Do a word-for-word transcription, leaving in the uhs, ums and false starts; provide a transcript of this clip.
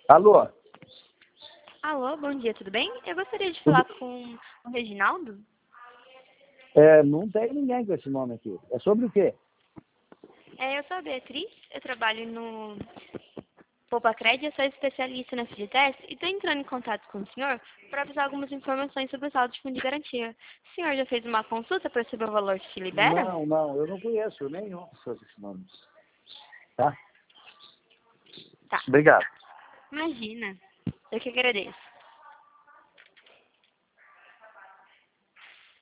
Alô? Alô, bom dia, tudo bem? Eu gostaria de falar com o Reginaldo. É, não tem ninguém com esse nome aqui. É sobre o quê? É, eu sou a Beatriz, eu trabalho no Poupa Crédito, eu sou especialista na FGTS e estou entrando em contato com o senhor para avisar algumas informações sobre o saldo de fundo de garantia. O senhor já fez uma consulta para saber o valor que se libera? Não, não, eu não conheço nenhum pessoa com esse nome. Tá? Tá, Obrigado. imagina. Eu que agradeço.